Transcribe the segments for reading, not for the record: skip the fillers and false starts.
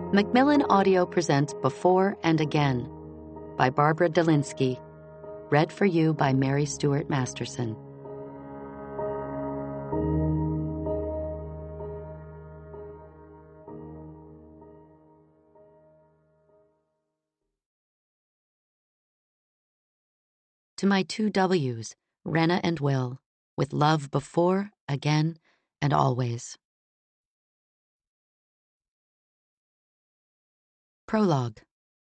Macmillan Audio presents Before and Again by Barbara Delinsky, read for you by Mary Stuart Masterson. To my two W's, Rena and Will, with love before, again, and always. Prologue.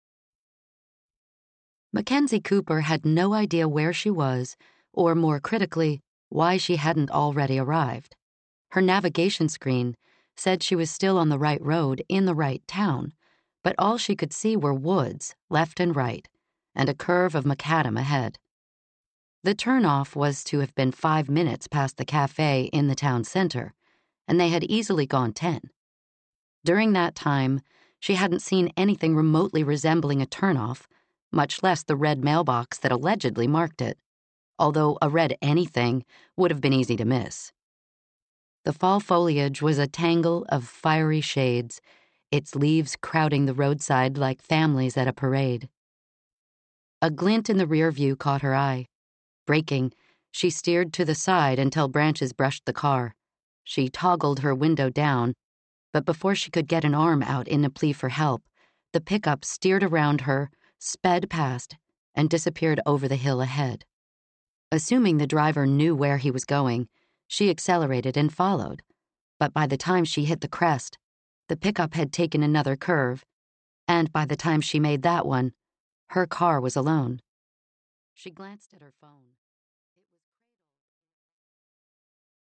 Mackenzie Cooper had no idea where she was, or more critically, why she hadn't already arrived. Her navigation screen said she was still on the right road in the right town, but all she could see were woods, left and right, and a curve of macadam ahead. The turnoff was to have been 5 minutes past the cafe in the town center, and they had easily gone 10. During that time, she hadn't seen anything remotely resembling a turnoff, much less the red mailbox that allegedly marked it, although a red anything would have been easy to miss. The fall foliage was a tangle of fiery shades, its leaves crowding the roadside like families at a parade. A glint in the rear view caught her eye. Braking, she steered to the side until branches brushed the car. She toggled her window down, but before she could get an arm out in a plea for help, the pickup steered around her, sped past, and disappeared over the hill ahead. Assuming the driver knew where he was going, she accelerated and followed, but by the time she hit the crest, the pickup had taken another curve, and by the time she made that one, her car was alone. She glanced at her phone.